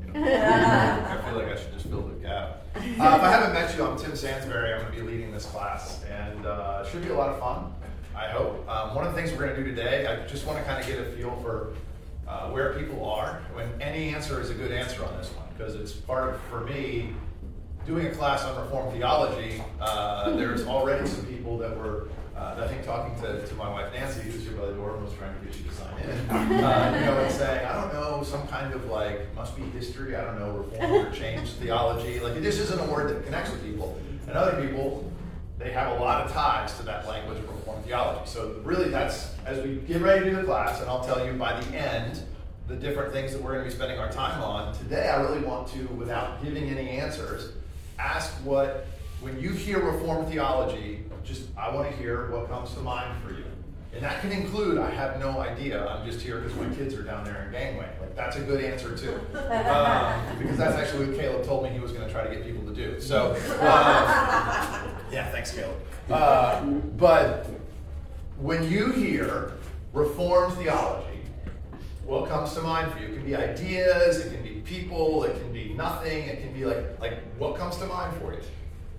I feel like I should just fill the gap. If I haven't met you, I'm Tim Sansbury. I'm going to be leading this class, and it should be a lot of fun, I hope. One of the things we're going to do today, I just want to kind of get a feel for where people are. When any answer is a good answer on this one, because it's part of, for me, doing a class on Reformed theology. There's already some people that were, I think, talking to my wife Nancy, who's here by the door and was trying to get you to sign in, and saying, I don't know, some kind of must be history, I don't know, Reformed or changed theology. It just isn't a word that connects with people. And other people, they have a lot of ties to that language of Reformed theology. So really that's, as we get ready to do the class, and I'll tell you by the end, the different things that we're going to be spending our time on. Today I really want to, without giving any answers, ask when you hear Reformed theology, I want to hear what comes to mind for you. And that can include, I have no idea, I'm just here because my kids are down there in Gangway. That's a good answer too. Because that's actually what Caleb told me he was going to try to get people to do. So, yeah, thanks Caleb. But when you hear Reformed theology, what comes to mind for you? It can be ideas, it can be people, it can be nothing, it can be what comes to mind for you?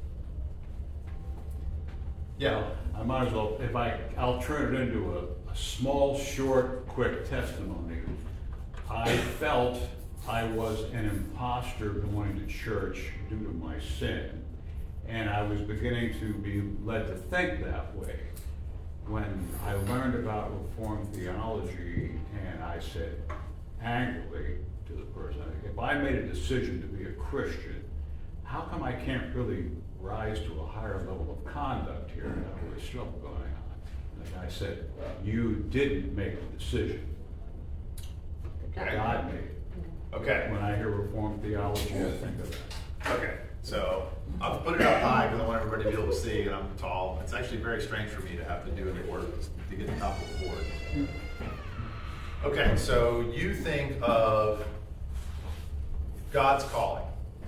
Yeah. I might as well, I'll turn it into a small, short, quick testimony. I felt I was an imposter going to church due to my sin, and I was beginning to be led to think that way. When I learned about Reformed theology, and I said angrily to the person, if I made a decision to be a Christian, how come I can't really rise to a higher level of conduct here? There's struggle going on. And the guy said, you didn't make the decision. Okay. God made it. Okay. When I hear Reformed theology, I think of that. Okay. So I'll put it up high because I want everybody to be able to see, and I'm tall. It's actually very strange for me to have to do any work to get the top of the board. Okay, so you think of God's calling.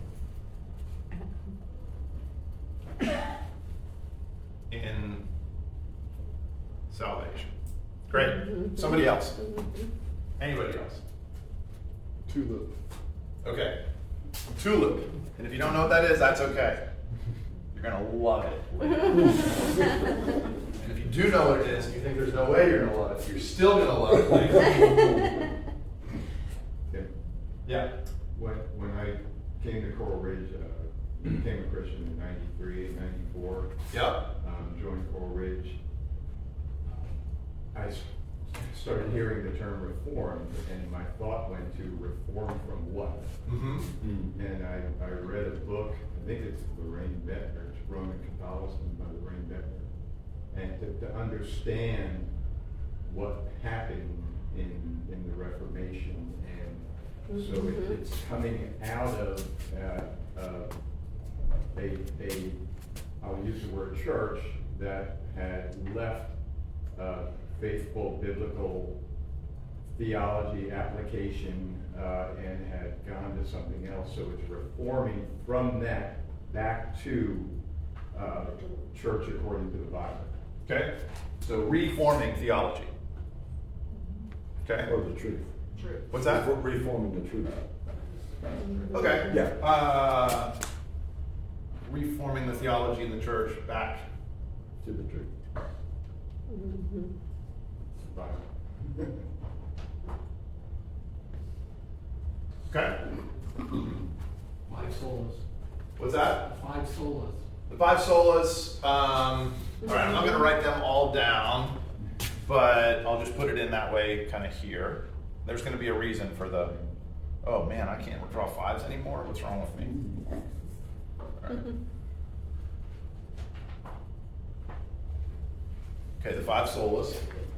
In salvation. Great. Somebody else. Anybody else? Tulip. Okay. Tulip. And if you don't know what that is, that's okay. You're going to love it. And if you do know what it is, and you think there's no way you're going to love it, you're still going to love it. Yeah. When I came to Coral Ridge, became a Christian in 93, 94. Yep. Joined Coral Ridge. I started hearing the term reformed, and my thought went to reform from what? Mm-hmm. And I read a book, I think it's Lorraine Bettner, it's Roman Catholicism by Lorraine Bettner. And to understand what happened in the Reformation, and so it's coming out of I'll use the word church, that had left faithful biblical theology application and had gone to something else. So it's reforming from that back to church according to the Bible. Okay. So reforming theology. Okay. Or the truth. What's that? Reforming the truth. Okay. Yeah. Reforming the theology in the church back To the truth. Bible. Okay. 5 solas. What's that? 5 solas. The 5 solas. All right, I'm not going to write them all down, but I'll just put it in that way kind of here. There's going to be a reason for the, oh man, I can't draw 5s anymore. What's wrong with me? All right. Okay, the 5 solas.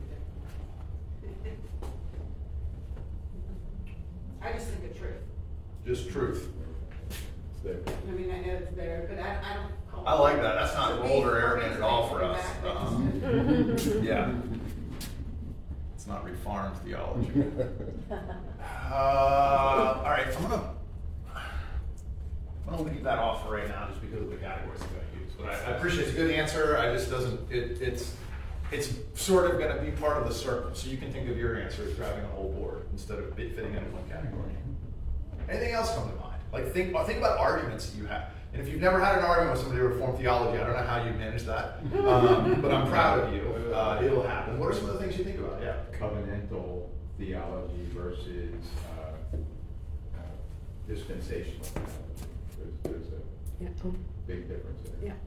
I just think of truth. Just truth. It's there. I mean, I know it's there, but I don't call it. I like that. That's not to bold be or arrogant at all for us. Yeah. It's not reformed theology. All right, I'm gonna leave that off for right now, just because of the categories I'm gonna use. But I appreciate it's a good answer. I just doesn't. It's sort of going to be part of the circle, so you can think of your answer as grabbing a whole board instead of fitting into one category. Anything else come to mind? Like think about arguments that you have. And if you've never had an argument with somebody with Reformed theology, I don't know how you manage that, but I'm proud of you. It'll happen. What are some of the things you think about? Yeah. Covenantal theology versus dispensational theology. There's a big difference there. Yeah.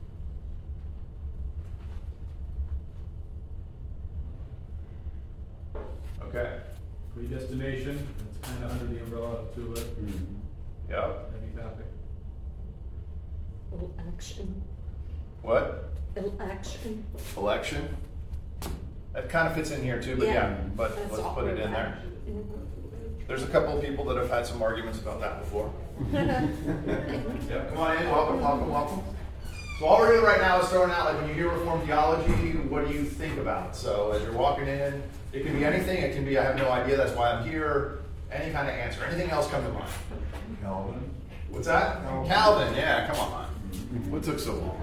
Okay. Predestination, it's kind of under the umbrella to it. Yeah. Heavy topic. Election. What? Election. Election? That kind of fits in here too, but yeah, but That's let's all put it in there. There's a couple of people that have had some arguments about that before. Yeah, come on in, welcome. So all we're doing right now is throwing out, like when you hear Reformed theology, what do you think about? So as you're walking in, it can be anything, it can be, I have no idea, that's why I'm here, any kind of answer. Anything else come to mind? Calvin. What's that? Calvin, yeah, come on. What took so long?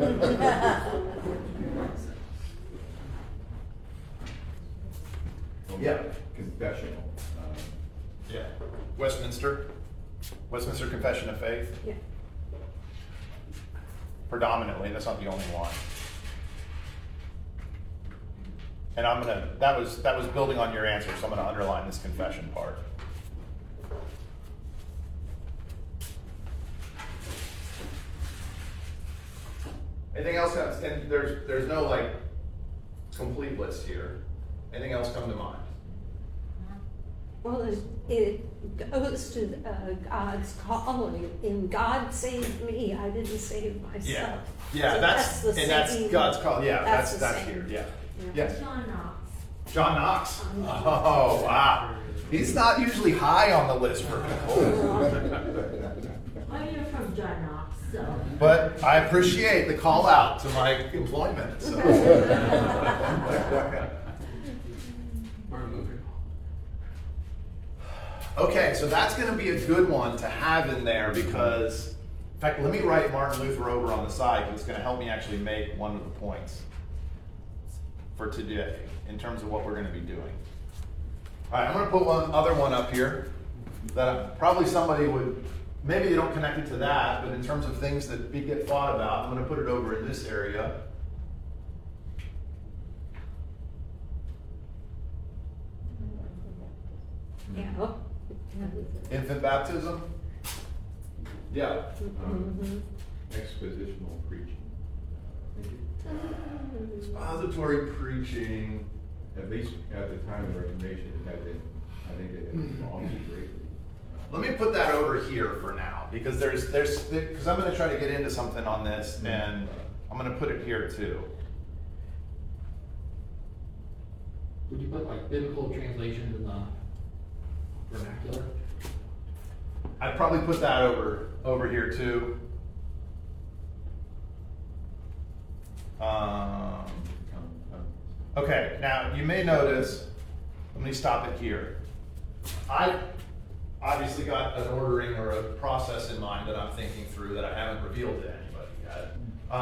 Yeah. Confessional. Yeah. Westminster Confession of Faith. Yeah. Predominantly, that's not the only one. And that was building on your answer, so I'm gonna underline this confession part. Anything else? And there's no like complete list here. Anything else come to mind? Well, it goes to God's calling. And God saved me. I didn't save myself. Yeah. So That's God's call. Yeah, that's the same. here. Yeah. Yeah. Yes. John Knox. John Knox. John Knox. Oh wow. He's not usually high on the list for people. I hear from John Knox, so. But I appreciate the call out to my employment. So. Martin Luther. Okay, so that's going to be a good one to have in there because, in fact, let me write Martin Luther over on the side because it's going to help me actually make one of the points for today in terms of what we're going to be doing. All right, I'm going to put one other one up here that probably somebody would, maybe they don't connect it to that, but in terms of things that get thought about, I'm going to put it over in this area. Yeah. Infant baptism? Yeah. Expositional preaching. Expository preaching. At least at the time of the Reformation, it had been, I think it had evolved greatly. Let me put that over here for now because because I'm going to try to get into something on this and I'm going to put it here too. Would you put like biblical translation in the vernacular? I'd probably put that over here too. Okay, now you may notice, let me stop it here. I obviously got an ordering or a process in mind that I'm thinking through that I haven't revealed to anybody yet.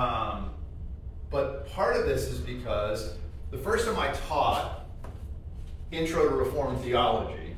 But part of this is because the first time I taught Intro to Reformed Theology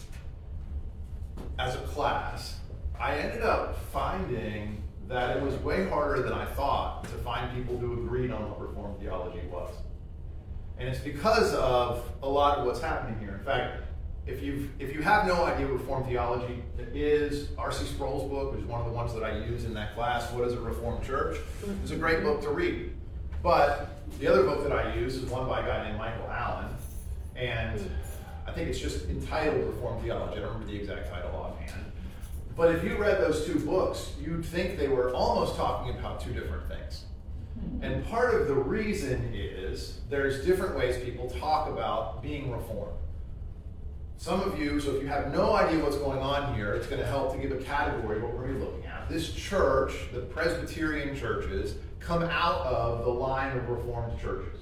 as a class, I ended up finding that it was way harder than I thought to find people who agreed on what Reformed theology was. And it's because of a lot of what's happening here. In fact, if you have no idea what Reformed theology is, R.C. Sproul's book, which is one of the ones that I use in that class, What is a Reformed Church? It's a great book to read. But the other book that I use is one by a guy named Michael Allen, and I think it's just entitled Reformed Theology. I don't remember the exact title offhand. But if you read those two books, you'd think they were almost talking about two different things. And part of the reason is there's different ways people talk about being reformed. Some of you, so if you have no idea what's going on here, it's going to help to give a category of what we're going to be looking at. This church, the Presbyterian churches, come out of the line of Reformed churches.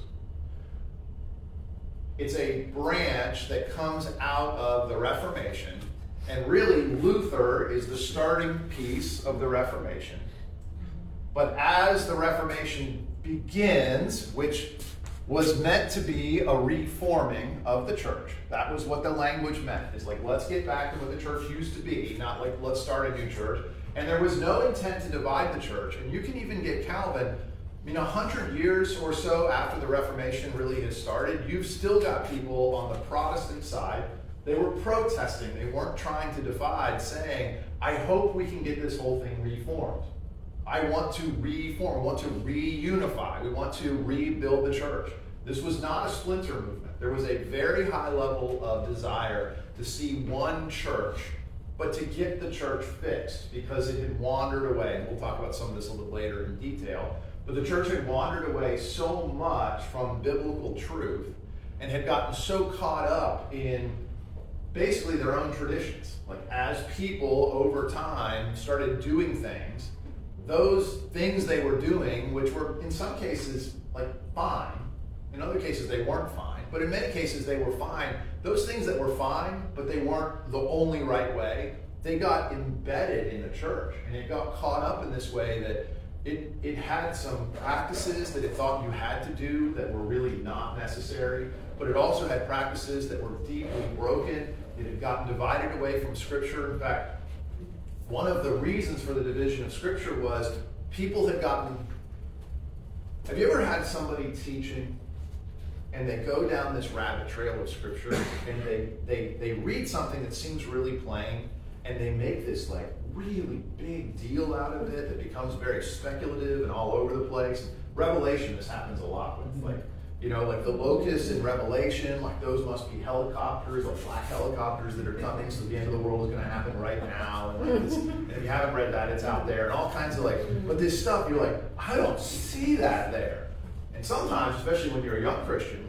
It's a branch that comes out of the Reformation, and really Luther is the starting piece of the Reformation. But as the Reformation begins, which was meant to be a reforming of the church. That was what the language meant. It's like, let's get back to what the church used to be, not like, let's start a new church. And there was no intent to divide the church. And you can even get Calvin, 100 years or so after the Reformation really has started, you've still got people on the Protestant side. They were protesting. They weren't trying to divide, saying, I hope we can get this whole thing reformed. I want to reform. We want to reunify. We want to rebuild the church. This was not a splinter movement. There was a very high level of desire to see one church, but to get the church fixed because it had wandered away. And we'll talk about some of this a little later in detail. But the church had wandered away so much from biblical truth and had gotten so caught up in basically their own traditions. Like as people over time started doing things, those things they were doing, which were in some cases like fine, in other cases they weren't fine, but in many cases they were fine. Those things that were fine, but they weren't the only right way, they got embedded in the church, and it got caught up in this way that it had some practices that it thought you had to do that were really not necessary, but it also had practices that were deeply broken. It had gotten divided away from Scripture. In fact, one of the reasons for the division of Scripture was people had gotten... Have you ever had somebody teaching and they go down this rabbit trail of Scripture and they read something that seems really plain and they make this like really big deal out of it that becomes very speculative and all over the place? Revelation, this happens a lot with, like the locusts in Revelation, like those must be helicopters, like black helicopters that are coming, so the end of the world is going to happen right now. And if you haven't read that, it's out there, and all kinds of but this stuff, you're like, I don't see that there. And sometimes, especially when you're a young Christian,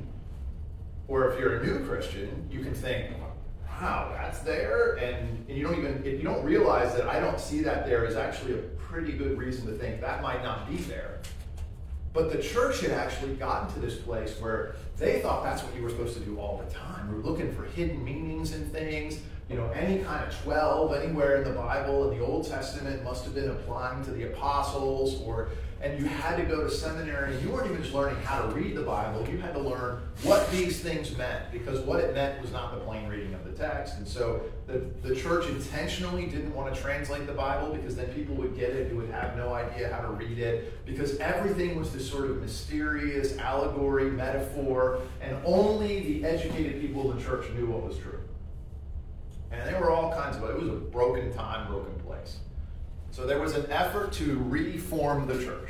or if you're a new Christian, you can think, wow, that's there, and you don't realize that I don't see that there is actually a pretty good reason to think that might not be there. But the church had actually gotten to this place where they thought that's what you were supposed to do all the time. We were looking for hidden meanings in things. Any kind of 12 anywhere in the Bible in the Old Testament must have been applying to the apostles, and you had to go to seminary. You weren't even just learning how to read the Bible. You had to learn what these things meant, because what it meant was not the plain reading of the text. And so the church intentionally didn't want to translate the Bible, because then people would get it who would have no idea how to read it, because everything was this sort of mysterious allegory, metaphor, and only the educated people in the church knew what was true. And there were all kinds of it. It was a broken time, broken place. So there was an effort to reform the church.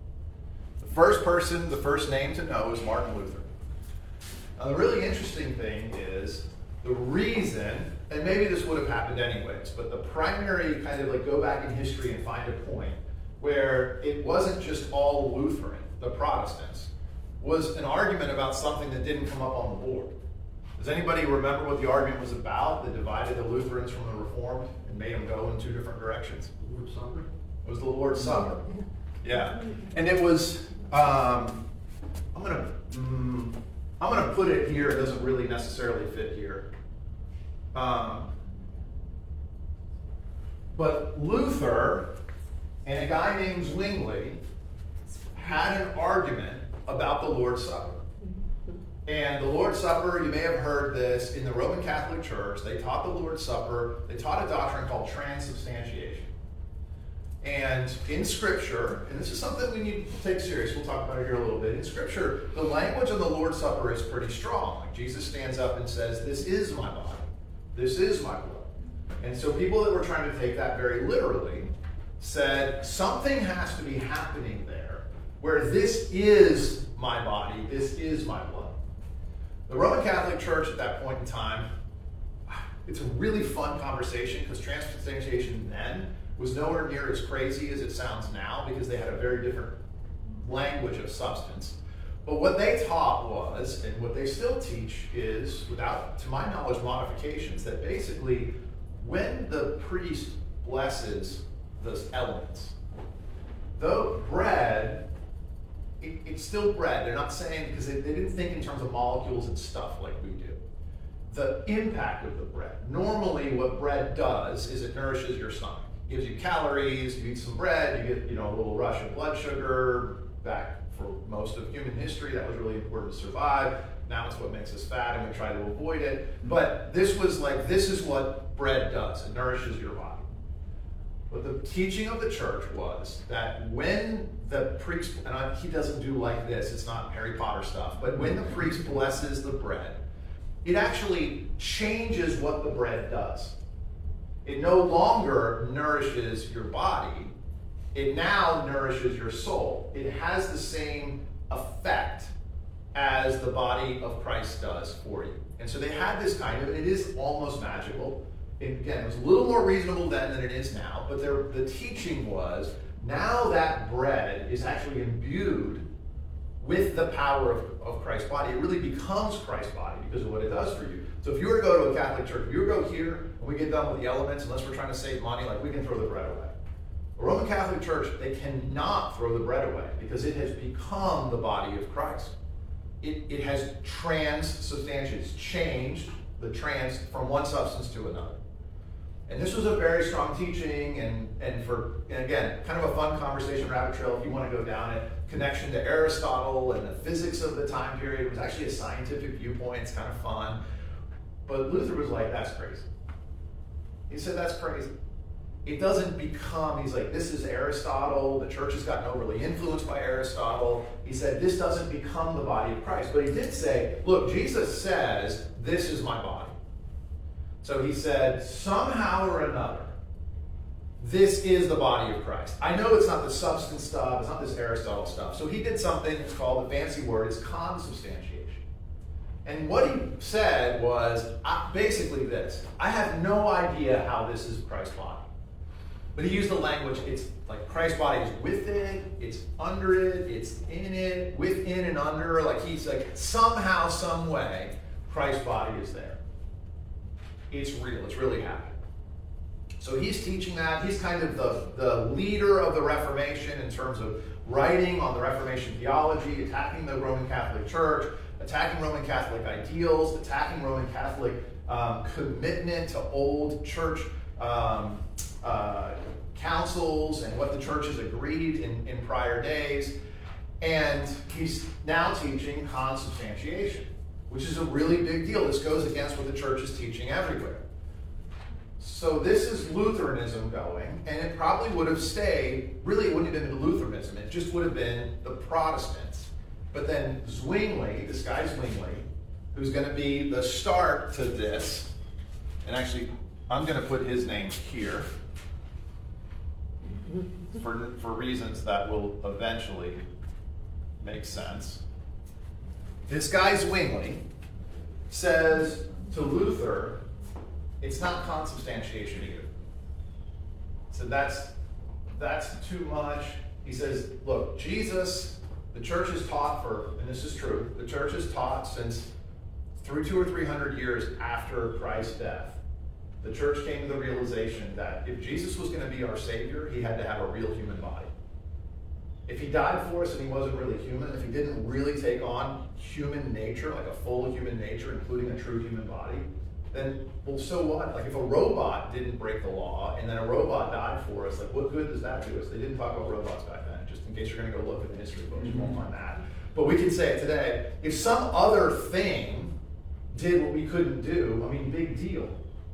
The first name to know is Martin Luther. Now, the really interesting thing is the reason, and maybe this would have happened anyways, but the primary kind of go back in history and find a point where it wasn't just all Lutheran, the Protestants, was an argument about something that didn't come up on the board. Does anybody remember what the argument was about that divided the Lutherans from the Reformed and made them go in two different directions? Lord's Supper? It was the Lord's Supper. Yeah. And it was, I'm gonna put it here. It doesn't really necessarily fit here. But Luther and a guy named Zwingli had an argument about the Lord's Supper. And the Lord's Supper, you may have heard this, in the Roman Catholic Church, they taught the Lord's Supper, they taught a doctrine called transubstantiation. And in Scripture, and this is something we need to take serious, we'll talk about it here a little bit. In Scripture, the language of the Lord's Supper is pretty strong. Like Jesus stands up and says, this is my body, this is my blood. And so people that were trying to take that very literally said, something has to be happening there where this is my body, this is my blood. The Roman Catholic Church at that point in time, it's a really fun conversation, because transubstantiation then was nowhere near as crazy as it sounds now, because they had a very different language of substance. But what they taught was, and what they still teach is, without, to my knowledge, modifications, that basically when the priest blesses those elements, though bread, it's still bread. They're not saying, because they didn't think in terms of molecules and stuff like we do. The impact of the bread. Normally what bread does is it nourishes your stomach. It gives you calories, you eat some bread, you get a little rush of blood sugar back For most of human history, that was really important to survive. Now it's what makes us fat, and we try to avoid it. But this is what bread does. It nourishes your body. But the teaching of the church was that when the priest, and he doesn't do like this, it's not Harry Potter stuff, but when the priest blesses the bread, it actually changes what the bread does. It no longer nourishes your body. It now nourishes your soul. It has the same effect as the body of Christ does for you. And so they had this it is almost magical. Again, it was a little more reasonable then than it is now, but the teaching was now that bread is actually imbued with the power of Christ's body. It really becomes Christ's body because of what it does for you. So if you were to go to a Catholic church, if you were to go here and we get done with the elements, unless we're trying to save money, like we can throw the bread away. A Roman Catholic church, they cannot throw the bread away because it has become the body of Christ. It has transubstantiated. It's changed the trans from one substance to another. And this was a very strong teaching, and again, kind of a fun conversation, rabbit trail, if you want to go down it. Connection to Aristotle and the physics of the time period. It was actually a scientific viewpoint. It's kind of fun. But Luther was like, that's crazy. He said, that's crazy. It doesn't become, he's like, this is Aristotle. The church has gotten overly influenced by Aristotle. He said, this doesn't become the body of Christ. But he did say, look, Jesus says, this is my body. So he said, somehow or another, this is the body of Christ. I know it's not the substance stuff, it's not this Aristotle stuff. So he did something, it's called, the fancy word is consubstantiation. And what he said was basically this: I have no idea how this is Christ's body. But he used the language, it's like Christ's body is with it, it's under it, it's in it, within and under. Like he's like, somehow, some way, Christ's body is there. It's real, it's really happening. So he's teaching that. He's kind of the leader of the Reformation in terms of writing on the Reformation theology, attacking the Roman Catholic Church, attacking Roman Catholic ideals, attacking Roman Catholic commitment to old church councils and what the church has agreed in prior days. And he's now teaching consubstantiation, which is a really big deal. This goes against what the church is teaching everywhere. So this is Lutheranism going, and it probably would have stayed, really it wouldn't have been Lutheranism, it just would have been the Protestants. But then Zwingli, this guy Zwingli, who's going to be the start to this, and actually I'm going to put his name here for reasons that will eventually make sense. This guy Zwingli says to Luther, it's not consubstantiation either. So that's too much. He says, look, Jesus, the church has taught and this is true, the church has taught since through 200 or 300 years after Christ's death. The church came to the realization that if Jesus was going to be our Savior, he had to have a real human body. If he died for us and he wasn't really human, if he didn't really take on human nature, like a full human nature, including a true human body, then, well, so what? Like if a robot didn't break the law and then a robot died for us, like what good does that do us? They didn't talk about robots back then, just in case you're going to go look at the history books, you won't find that. But we can say it today. If some other thing did what we couldn't do, I mean, big deal.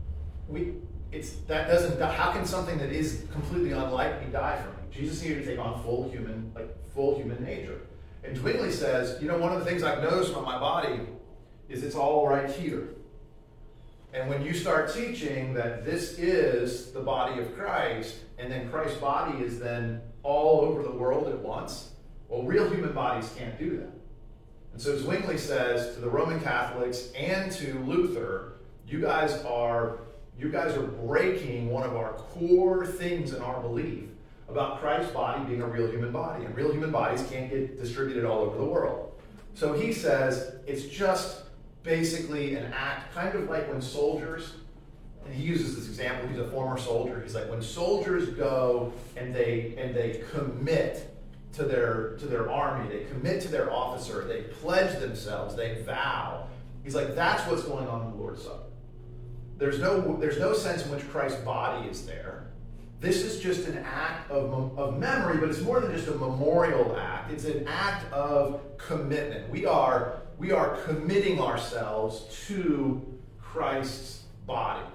How can something that is completely unlike me die for me? Jesus needed to take on full human nature. And Zwingli says, one of the things I've noticed about my body is it's all right here. And when you start teaching that this is the body of Christ, and then Christ's body is then all over the world at once, well, real human bodies can't do that. And so Zwingli says to the Roman Catholics and to Luther, you guys are breaking one of our core things in our belief about Christ's body being a real human body, and real human bodies can't get distributed all over the world. So he says it's just basically an act, kind of like when soldiers, and he uses this example, he's a former soldier, he's like when soldiers go and they commit to their army, they commit to their officer, they pledge themselves, they vow. He's like, that's what's going on in the Lord's Supper. There's no sense in which Christ's body is there. this is just an act of memory, but it's more than just a memorial act. It's an act of commitment. We are committing ourselves to Christ's body.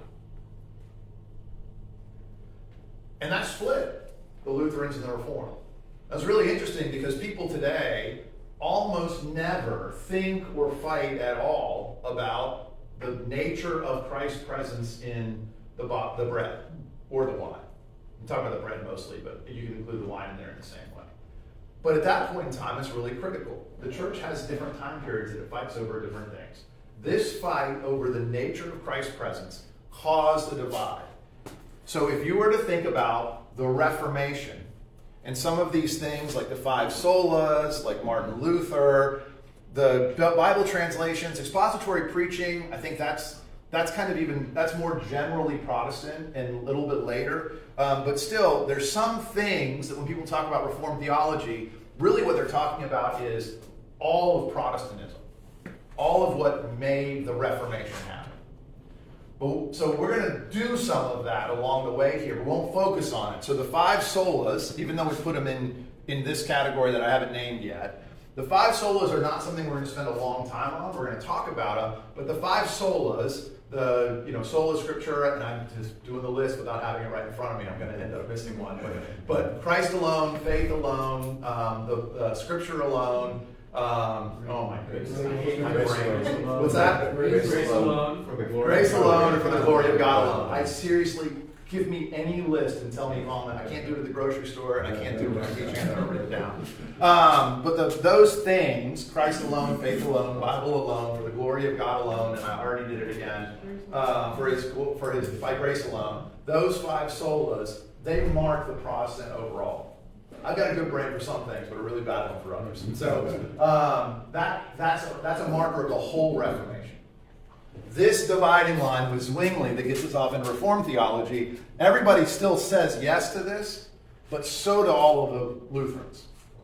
And that split the Lutherans and the Reformed. That's really interesting because people today almost never think or fight at all about the nature of Christ's presence in the bread or the wine. I'm talking about the bread mostly, but you can include the wine in there in the same way. But at that point in time, it's really critical. The church has different time periods that it fights over different things. This fight over the nature of Christ's presence caused the divide. So if you were to think about the Reformation and some of these things like the five solas, like Martin Luther, the Bible translations, expository preaching, I think that's more generally Protestant and a little bit later. But still, there's some things that when people talk about Reformed theology, really what they're talking about is all of Protestantism, all of what made the Reformation happen. So we're going to do some of that along the way here. We won't focus on it. So the five solas, even though we put them in this category that I haven't named yet, the five solas are not something we're going to spend a long time on. We're going to talk about them. But the five solas, the sola scriptura, and I'm just doing the list without having it right in front of me. I'm going to end up missing one. But Christ alone, faith alone, the scripture alone. Oh my goodness, I hate my brain. What's that? Grace alone for the glory. Grace alone or for the glory of God alone. I seriously, give me any list and tell me, I can't do it at the grocery store, and I can't do it when I'm teaching, and I don't write it down. But those things, Christ alone, faith alone, Bible alone, for the glory of God alone, and I already did it again, for his by grace alone, those five solas, they mark the Protestant overall. I've got a good brain for some things, but a really bad one for others. And so that's a marker of the whole Reformation. This dividing line with Zwingli that gets us off in Reformed theology, everybody still says yes to this, but so do all of the Lutherans.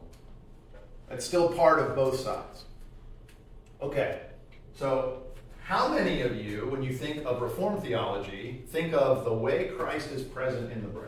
It's still part of both sides. Okay, so how many of you, when you think of Reformed theology, think of the way Christ is present in the bread?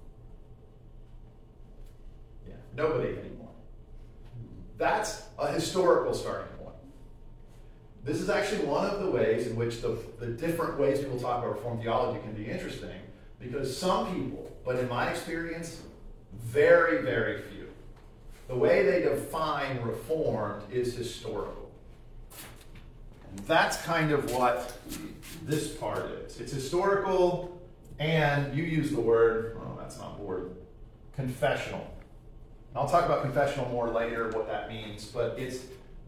Nobody anymore. That's a historical starting point. This is actually one of the ways in which the different ways people talk about Reformed theology can be interesting, because some people, but in my experience, very, very few, the way they define Reformed is historical. And that's kind of what this part is. It's historical, and you use the word, that's not the word, confessional. I'll talk about confessional more later, what that means, but it's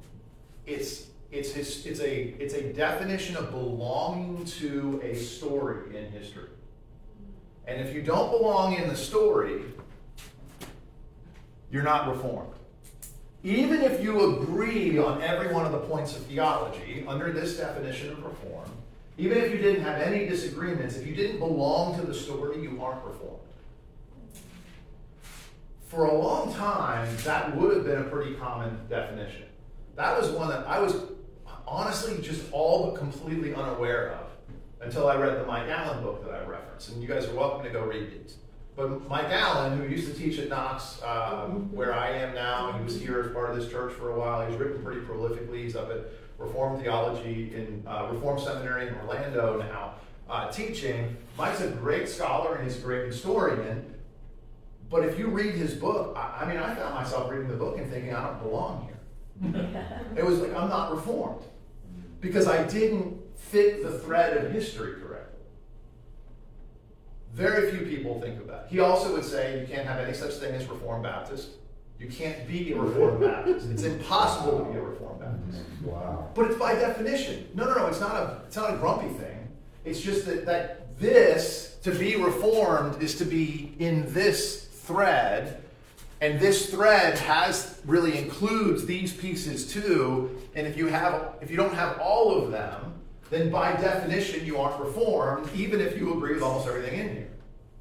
a definition of belonging to a story in history. And if you don't belong in the story, you're not Reformed. Even if you agree on every one of the points of theology under this definition of Reform, even if you didn't have any disagreements, if you didn't belong to the story, you aren't Reformed. For a long time, that would have been a pretty common definition. That was one that I was honestly just all but completely unaware of until I read the Mike Allen book that I referenced. And you guys are welcome to go read these. But Mike Allen, who used to teach at Knox, where I am now, he was here as part of this church for a while. He's written pretty prolifically. He's up at Reformed Theology in Reformed Seminary in Orlando now, teaching. Mike's a great scholar and he's a great historian. But if you read his book, I found myself reading the book and thinking, I don't belong here. It was like, I'm not Reformed. Because I didn't fit the thread of history correctly. Very few people think of that. He also would say you can't have any such thing as Reformed Baptist. You can't be a Reformed Baptist. It's impossible to be a Reformed Baptist. Wow. But it's by definition. No, it's not a grumpy thing. It's just that this, to be Reformed, is to be in this thread, and this thread really includes these pieces too. And if you don't have all of them, then by definition you aren't Reformed, even if you agree with almost everything in here.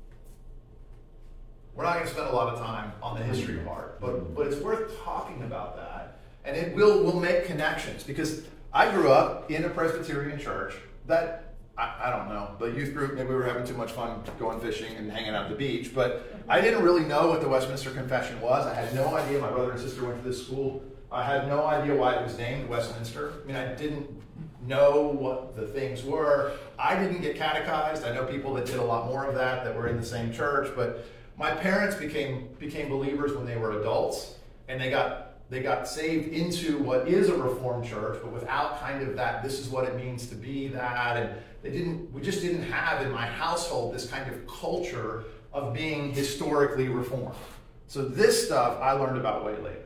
We're not going to spend a lot of time on the history part, but it's worth talking about that, and we'll make connections, because I grew up in a Presbyterian church that I don't know, the youth group, maybe we were having too much fun going fishing and hanging out at the beach, but I didn't really know what the Westminster Confession was. I had no idea. My brother and sister went to this school. I had no idea why it was named Westminster. I mean, I didn't know what the things were. I didn't get catechized. I know people that did a lot more of that were in the same church, but my parents became believers when they were adults, and they got saved into what is a Reformed church, but without kind of that, this is what it means to be that, and we just didn't have in my household this kind of culture of being historically Reformed. So this stuff I learned about way later.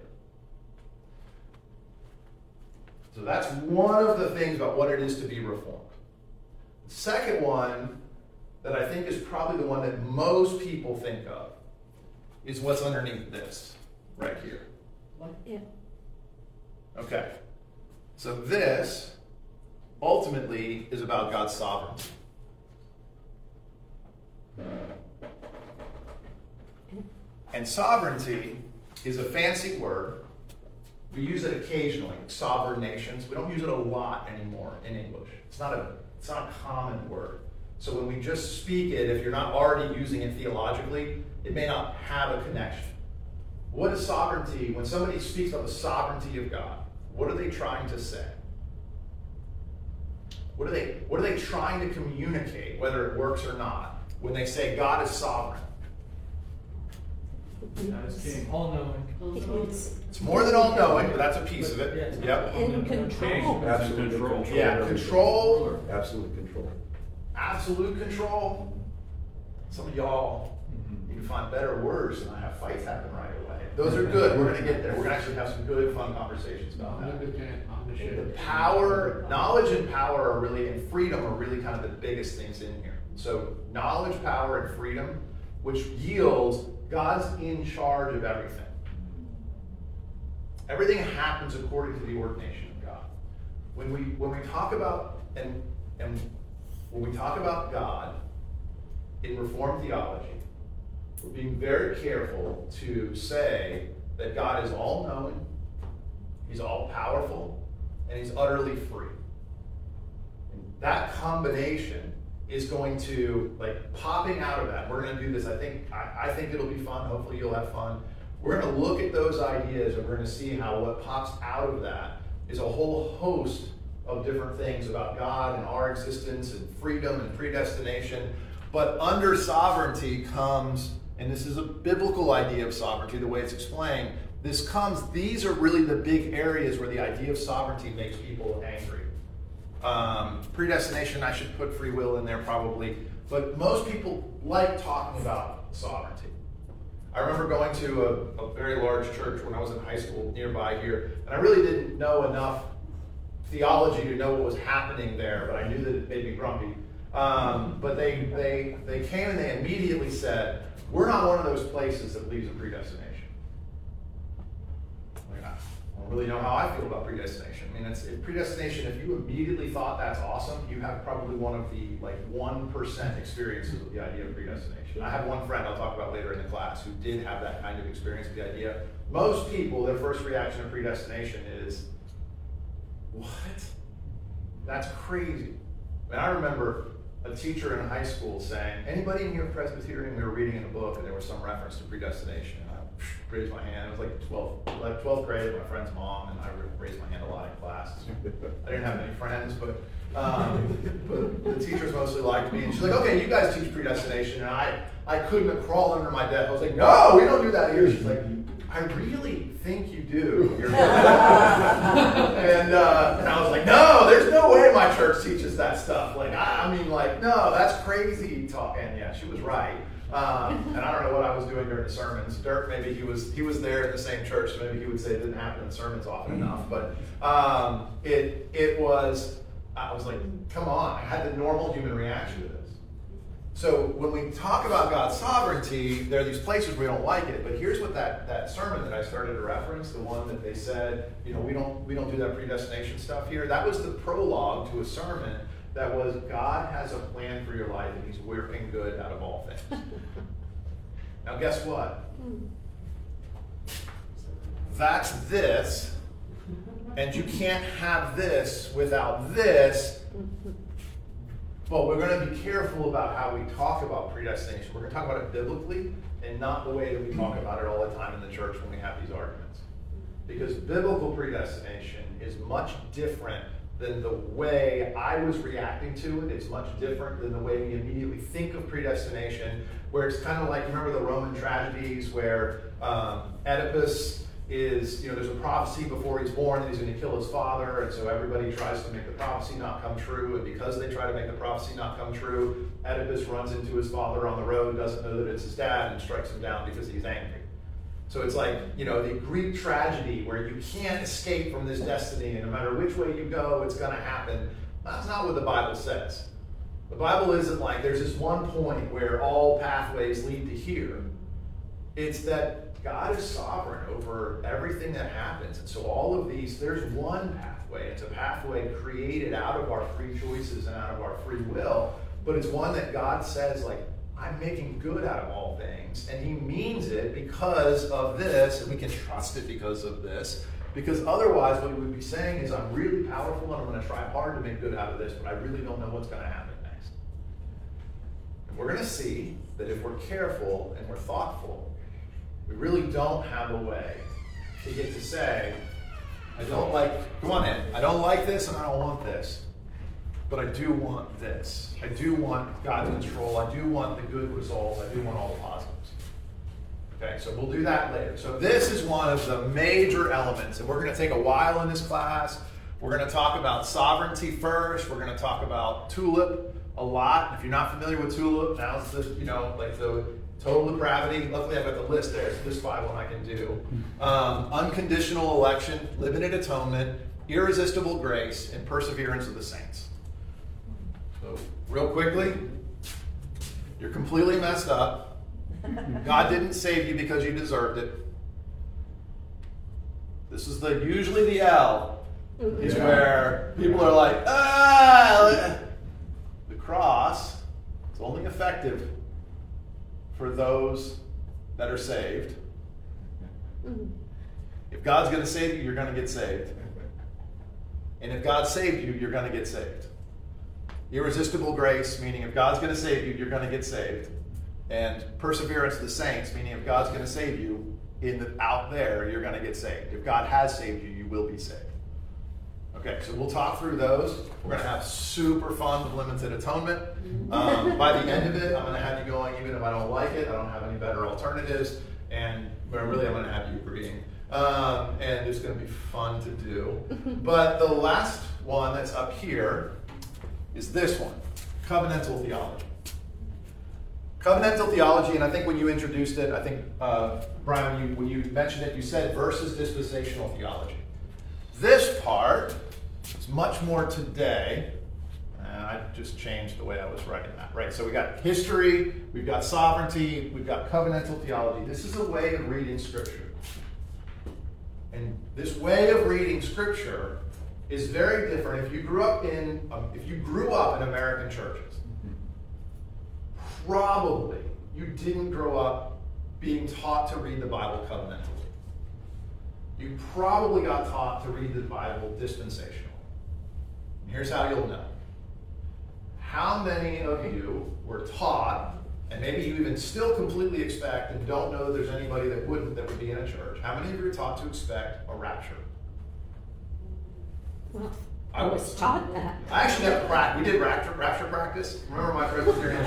So that's one of the things about what it is to be Reformed. The second one that I think is probably the one that most people think of is what's underneath this right here. Yeah. Okay. So this ultimately is about God's sovereignty. And sovereignty is a fancy word. We use it occasionally, sovereign nations. We don't use it a lot anymore in English. It's not a common word. So when we just speak it, if you're not already using it theologically, it may not have a connection. What is sovereignty? When somebody speaks about the sovereignty of God, what are they trying to say? What are they trying to communicate, whether it works or not, when they say God is sovereign? God is king. All knowing. It's more than all knowing, but that's a piece of it. Yep. In control. Absolute control. Yeah, control. Absolute control. Absolute control. Some of y'all, you can find better words and I have fights happen right away. Those are good. We're going to get there. We're going to actually have some good, fun conversations about that. The power, knowledge and power are really, and freedom are really kind of the biggest things in here. So knowledge, power, and freedom, which yields God's in charge of everything. Everything happens according to the ordination of God. When we talk about when we talk about God in Reformed theology, we're being very careful to say that God is all-knowing, He's all-powerful, and He's utterly free. And that combination is going to, like, popping out of that. We're going to do this. I think it'll be fun. Hopefully you'll have fun. We're going to look at those ideas, and we're going to see how what pops out of that is a whole host of different things about God and our existence and freedom and predestination. But under sovereignty comes, and this is a biblical idea of sovereignty, the way it's explained, these are really the big areas where the idea of sovereignty makes people angry. Predestination, I should put free will in there probably, but most people like talking about sovereignty. I remember going to a very large church when I was in high school nearby here, and I really didn't know enough theology to know what was happening there, but I knew that it made me grumpy. But they came and they immediately said, we're not one of those places that believes in predestination. Like, I don't really know how I feel about predestination. I mean, predestination, if you immediately thought that's awesome, you have probably one of the 1% experiences with the idea of predestination. I have one friend I'll talk about later in the class who did have that kind of experience with the idea. Most people, their first reaction to predestination is, what? That's crazy. And I remember a teacher in high school saying, anybody in here Presbyterian? We were reading in a book and there was some reference to predestination. And I raised my hand. It was like 12th grade, my friend's mom, and I raised my hand a lot in class. I didn't have many friends, but the teachers mostly liked me. And she's like, okay, you guys teach predestination. And I couldn't have crawled under my desk. I was like, no, we don't do that here. She's like, I really think you do. And I was like, no, there's no way my church teaches that stuff. Like, no, that's crazy talk. And yeah, she was right. And I don't know what I was doing during the sermons. Dirk, maybe he was there in the same church, so maybe he would say it didn't happen in sermons often enough. But I was like, come on. I had the normal human reaction to this. So when we talk about God's sovereignty, there are these places we don't like it. But here's what that sermon that I started to reference, the one that they said, we don't do that predestination stuff here. That was the prologue to a sermon that was, God has a plan for your life and He's working good out of all things. Now guess what? That's this, and you can't have this without this. But we're going to be careful about how we talk about predestination. We're going to talk about it biblically and not the way that we talk about it all the time in the church when we have these arguments. Because biblical predestination is much different than the way I was reacting to it. It's much different than the way we immediately think of predestination, where it's kind of like, remember the Roman tragedies where Oedipus is, there's a prophecy before he's born that he's going to kill his father, and so everybody tries to make the prophecy not come true, and because they try to make the prophecy not come true, Oedipus runs into his father on the road, doesn't know that it's his dad, and strikes him down because he's angry. So it's like, the Greek tragedy where you can't escape from this destiny, and no matter which way you go, it's going to happen. That's not what the Bible says. The Bible isn't like there's this one point where all pathways lead to here. It's that God is sovereign over everything that happens. And so all of these, there's one pathway. It's a pathway created out of our free choices and out of our free will. But it's one that God says, like, I'm making good out of all things. And he means it because of this, and we can trust it because of this. Because otherwise what we would be saying is, I'm really powerful and I'm going to try hard to make good out of this, but I really don't know what's going to happen next. And we're going to see that if we're careful and we're thoughtful, we really don't have a way to get to say, I don't like this and I don't want this. But I do want this. I do want God's control. I do want the good results. I do want all the positives. Okay, so we'll do that later. So this is one of the major elements, and we're going to take a while in this class. We're going to talk about sovereignty first. We're going to talk about tulip a lot. If you're not familiar with tulip, now's the, like the total depravity. Luckily, I've got the list there. So this Bible I can do. Unconditional election, limited atonement, irresistible grace, and perseverance of the saints. So, real quickly, you're completely messed up. God didn't save you because you deserved it. This is usually the L. Is where people are like, the cross is only effective for those that are saved. If God's going to save you, you're going to get saved. And if God saved you, you're going to get saved. Irresistible grace, meaning if God's going to save you, you're going to get saved. And perseverance of the saints, meaning if God's going to save you out there, you're going to get saved. If God has saved you, you will be saved. Okay, so we'll talk through those. We're going to have super fun with limited atonement. By the end of it, I'm going to have you going, even if I don't like it, I don't have any better alternatives, but really I'm going to have you agreeing. And it's going to be fun to do. But the last one that's up here is this one, covenantal theology. Covenantal theology, and I think when you introduced it, I think, Brian, when you mentioned it, you said versus dispensational theology. This part is much more today. I just changed the way I was writing that, right? So we got history, we've got sovereignty, we've got covenantal theology. This is a way of reading Scripture. And this way of reading Scripture is very different. If you grew up in American churches, probably you didn't grow up being taught to read the Bible covenantally. You probably got taught to read the Bible dispensational. And here's how you'll know. How many of you were taught, and maybe you even still completely expect and don't know that there's anybody that would be in a church, how many of you are taught to expect a rapture? Well, I was taught that. I actually never practiced. We did rapture practice. Remember my Presbyterian?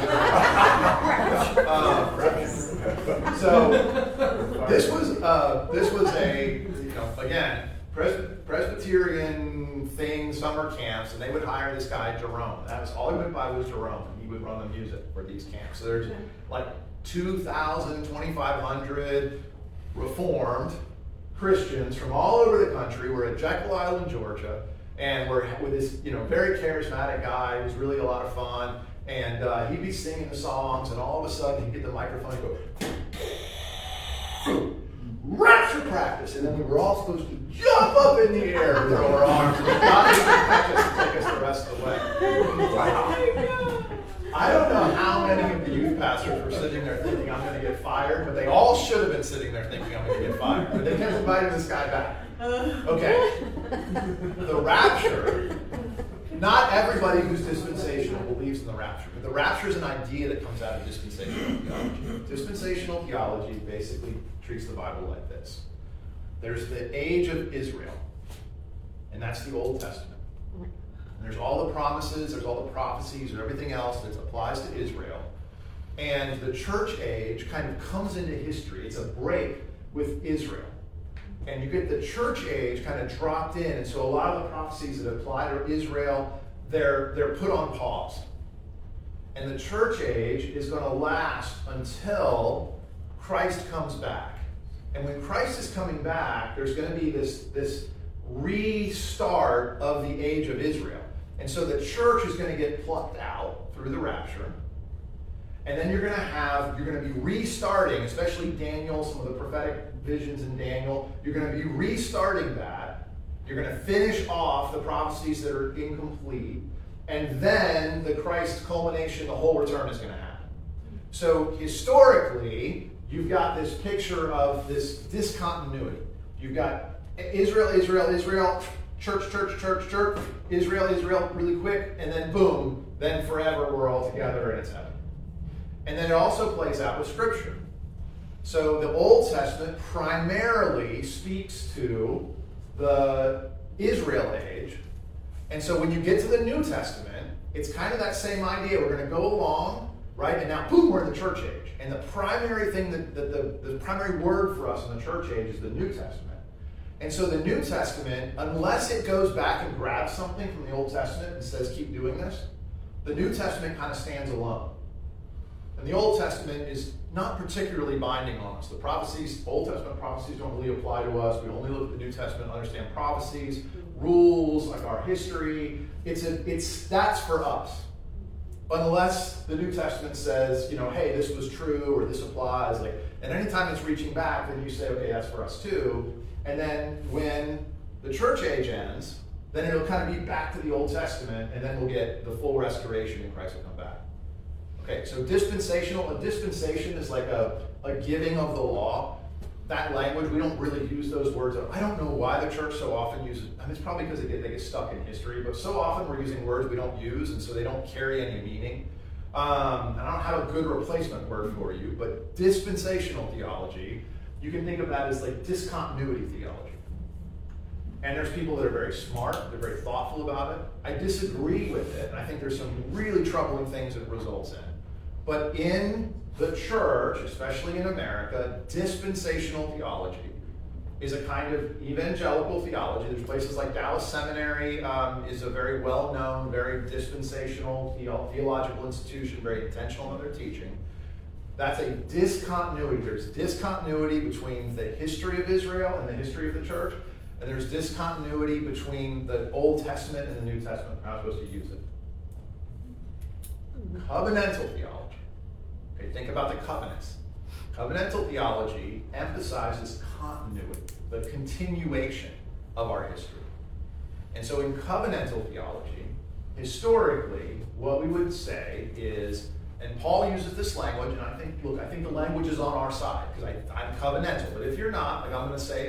So this was a again Presbyterian thing, summer camps, and they would hire this guy Jerome. That was all he went by was Jerome, and he would run the music for these camps. So there's like 2,000, 2,500 Reformed Christians from all over the country. We're at Jekyll Island, Georgia. And we're with this, very charismatic guy who's really a lot of fun. And he'd be singing the songs, and all of a sudden he'd get the microphone and go, rapture practice. And then we were all supposed to jump up in the air and throw our arms. God didn't catch us and take us the rest of the way. Wow. I don't know how many of the youth pastors were sitting there thinking I'm going to get fired, but they all should have been sitting there thinking I'm going to get fired. But they kept inviting this guy back. Okay. The rapture. Not everybody who's dispensational believes in the rapture, but the rapture is an idea that comes out of dispensational theology. Dispensational theology basically treats the Bible like this. There's the age of Israel, and that's the Old Testament. And there's all the promises, there's all the prophecies, and everything else that applies to Israel. And the church age kind of comes into history. It's a break with Israel. And you get the church age kind of dropped in, and so a lot of the prophecies that apply to Israel, they're put on pause. And the church age is going to last until Christ comes back. And when Christ is coming back, there's going to be this restart of the age of Israel. And so the church is going to get plucked out through the rapture. And then you're going to be restarting, especially Daniel, some of the prophetic visions in Daniel. You're going to be restarting that. You're going to finish off the prophecies that are incomplete. And then the Christ culmination, the whole return is going to happen. So historically, you've got this picture of this discontinuity. You've got Israel, church, Israel, really quick, and then boom, then forever we're all together and it's heaven. And then it also plays out with Scripture. So the Old Testament primarily speaks to the Israel age. And so when you get to the New Testament, it's kind of that same idea. We're going to go along, right? And now, boom, we're in the church age. And the primary thing, the primary word for us in the church age is the New Testament. And so the New Testament, unless it goes back and grabs something from the Old Testament and says, keep doing this, the New Testament kind of stands alone. And the Old Testament is not particularly binding on us. The prophecies, Old Testament prophecies don't really apply to us. We only look at the New Testament and understand prophecies, rules, like our history. That's for us. Unless the New Testament says, hey, this was true or this applies. And anytime it's reaching back, then you say, okay, that's for us too. And then when the church age ends, then it'll kind of be back to the Old Testament, and then we'll get the full restoration and Christ will come back. Okay, so a dispensation is like a giving of the law. That language, we don't really use those words. I don't know why the church so often uses, it's probably because they get stuck in history, but so often we're using words we don't use, and so they don't carry any meaning. And I don't have a good replacement word for you, but dispensational theology, you can think of that as like discontinuity theology. And there's people that are very smart, they're very thoughtful about it. I disagree with it, and I think there's some really troubling things it results in. But in the church, especially in America, dispensational theology is a kind of evangelical theology. There's places like Dallas Seminary is a very well-known, very dispensational theological institution, very intentional in their teaching. That's a discontinuity. There's discontinuity between the history of Israel and the history of the church, and there's discontinuity between the Old Testament and the New Testament. We're not supposed to use it. Covenantal theology. Okay, think about the covenants. Covenantal theology emphasizes continuity, the continuation of our history. And so in covenantal theology, historically, what we would say is, and Paul uses this language, and I think the language is on our side, because I'm covenantal. But if you're not, I'm going to say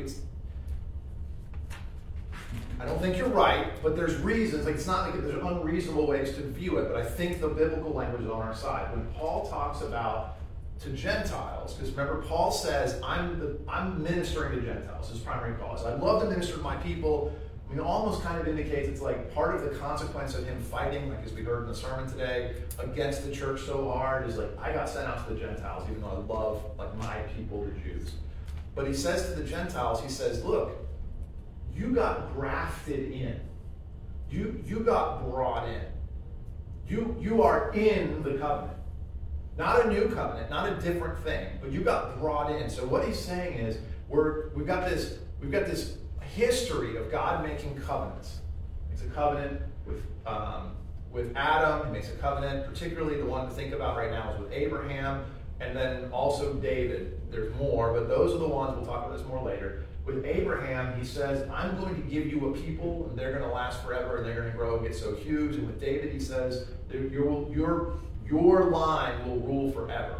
I don't think you're right, but there's reasons. It's not like there's unreasonable ways to view it, but I think the biblical language is on our side. When Paul talks about to Gentiles, because remember, Paul says, I'm ministering to Gentiles, his primary cause. I'd love to minister to my people. It almost kind of indicates it's like part of the consequence of him fighting, like as we heard in the sermon today, against the church so hard is like, I got sent out to the Gentiles, even though I love my people, the Jews. But he says to the Gentiles, he says, look, you got grafted in. You got brought in. You are in the covenant. Not a new covenant, not a different thing, but you got brought in. So what he's saying is we've got this history of God making covenants. He makes a covenant with Adam. He makes a covenant, particularly the one to think about right now is with Abraham, and then also David. There's more, but those are the ones, we'll talk about this more later. With Abraham, he says, I'm going to give you a people, and they're going to last forever, and they're going to grow and get so huge. And with David, he says, your line will rule forever.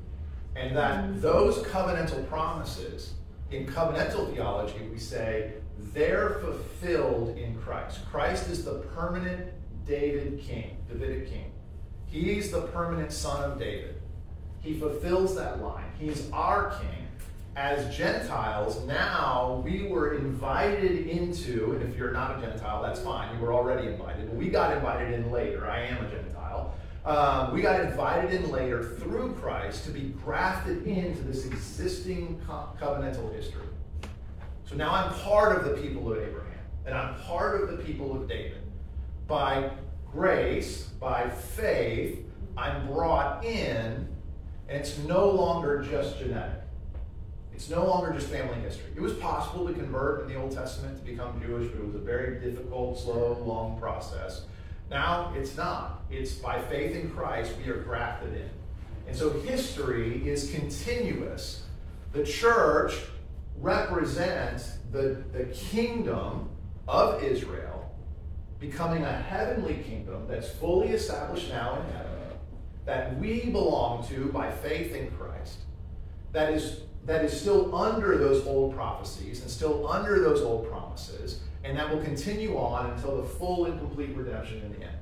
And that those covenantal promises, in covenantal theology, we say they're fulfilled in Christ. Christ is the permanent Davidic king. He's the permanent son of David. He fulfills that line. He's our king. As Gentiles, now we were invited into, and if you're not a Gentile, that's fine. You were already invited. But we got invited in later. I am a Gentile. We got invited in later through Christ to be grafted into this existing covenantal history. So now I'm part of the people of Abraham, and I'm part of the people of David. By grace, by faith, I'm brought in, and it's no longer just genetic. It's no longer just family history. It was possible to convert in the Old Testament to become Jewish, but it was a very difficult, slow, long process. Now it's not. It's by faith in Christ we are grafted in. And so history is continuous. The church represents the kingdom of Israel becoming a heavenly kingdom that's fully established now in heaven, that we belong to by faith in Christ, that is still under those old prophecies and still under those old promises, and that will continue on until the full and complete redemption in the end.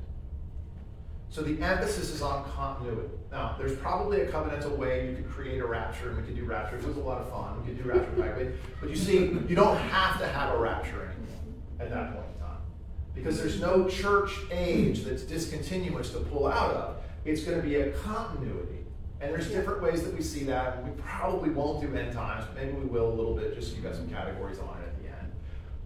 So the emphasis is on continuity. Now, there's probably a covenantal way you could create a rapture, and we could do rapture. It was a lot of fun. We could do rapture directly. But you see, you don't have to have a rapture anymore at that point in time, because there's no church age that's discontinuous to pull out of. It's going to be a continuity. And there's different ways that we see that. We probably won't do end times. Maybe we will a little bit, just so you got some categories on it at the end.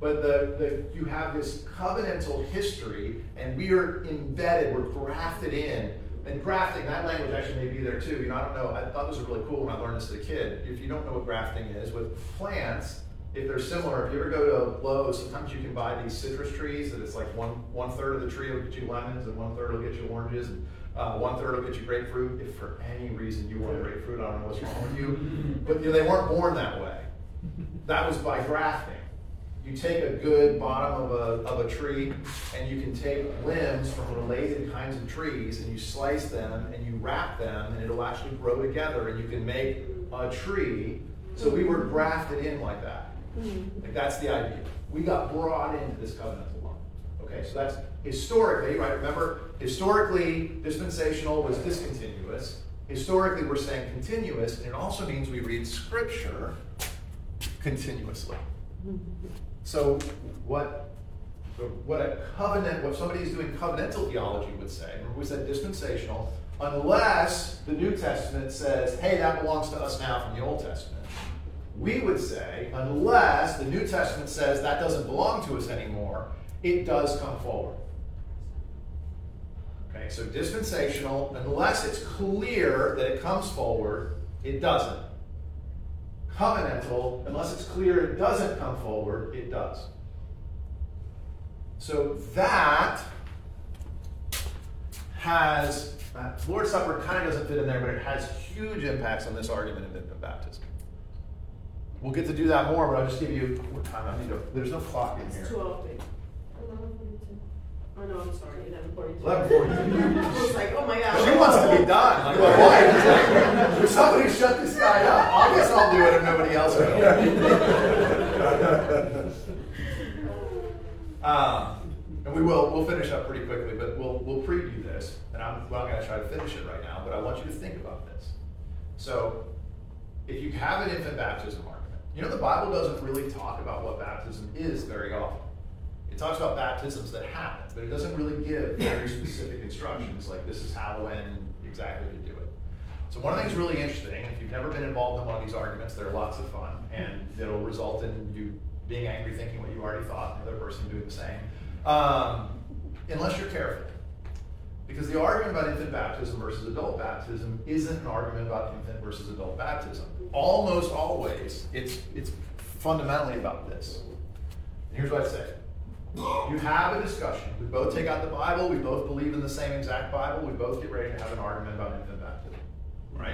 But you have this covenantal history, and we are embedded, we're grafted in. And grafting, that language actually may be there too. I don't know. I thought this was really cool when I learned this as a kid. If you don't know what grafting is, with plants, if they're similar, if you ever go to Lowe's, sometimes you can buy these citrus trees that it's like one third of the tree will get you lemons, and 1/3 will get you oranges, and 1/3 will get you grapefruit. If for any reason you want grapefruit, I don't know what's wrong with you. But they weren't born that way. That was by grafting. You take a good bottom of a tree, and you can take limbs from related kinds of trees, and you slice them, and you wrap them, and it'll actually grow together, and you can make a tree. So we were grafted in like that. Like that's the idea. We got brought into this covenantal line. Okay, so that's historically, right? Remember, historically, dispensational was discontinuous. Historically, we're saying continuous, and it also means we read Scripture continuously. So what somebody who's doing covenantal theology would say, remember we said dispensational, unless the New Testament says, hey, that belongs to us now from the Old Testament. We would say, unless the New Testament says that doesn't belong to us anymore, it does come forward. Okay, so dispensational, unless it's clear that it comes forward, it doesn't. Covenantal, unless it's clear it doesn't come forward, it does. So that has, Lord's Supper kind of doesn't fit in there, but it has huge impacts on this argument of infant baptism. We'll get to do that more, but I'll just give you what time I need to. There's no clock in here. It's 12:08. 11:42. Oh no, I'm sorry, 11:42. 11:42. I was like, oh my God. She wants to be done. Like, my wife. Like, somebody shut this guy up. I guess I'll do it if nobody else will. And we'll finish up pretty quickly, but we'll preview this. And I'm not going to try to finish it right now, but I want you to think about this. So, if you have an infant baptism argument, the Bible doesn't really talk about what baptism is very often. It talks about baptisms that happen, but it doesn't really give very specific instructions, like this is how, when, exactly to do it. So one of the things really interesting, if you've never been involved in one of these arguments, they're lots of fun, and it'll result in you being angry, thinking what you already thought, and the other person doing the same, unless you're careful. Because the argument about infant baptism versus adult baptism isn't an argument about infant versus adult baptism. Almost always, it's fundamentally about this. And here's what I say. You have a discussion. We both take out the Bible. We both believe in the same exact Bible. We both get ready to have an argument about infant baptism. Right?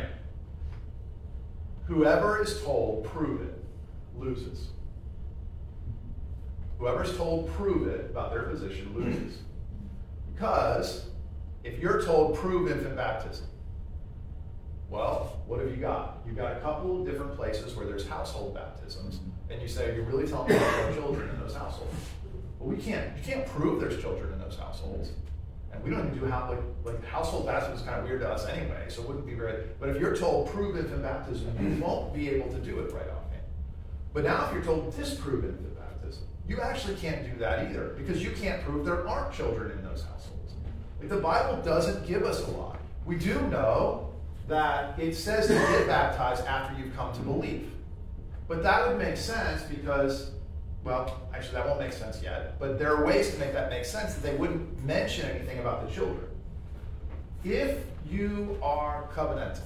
Whoever is told, prove it, loses. Whoever is told, prove it about their position, loses. Because if you're told, prove infant baptism, well, what have you got? You've got a couple of different places where there's household baptisms, and you say, you're really telling me there are children in those households. Well, you can't prove there's children in those households. And we don't even do like household baptism is kind of weird to us anyway, so it wouldn't be very, but if you're told prove infant baptism, you won't be able to do it right offhand. But now if you're told disprove infant baptism, you actually can't do that either, because you can't prove there aren't children in those households. Like, the Bible doesn't give us a lot. We do know that it says to get baptized after you've come to believe. But that would make sense because, well, actually that won't make sense yet, but there are ways to make that make sense that they wouldn't mention anything about the children. If you are covenantal,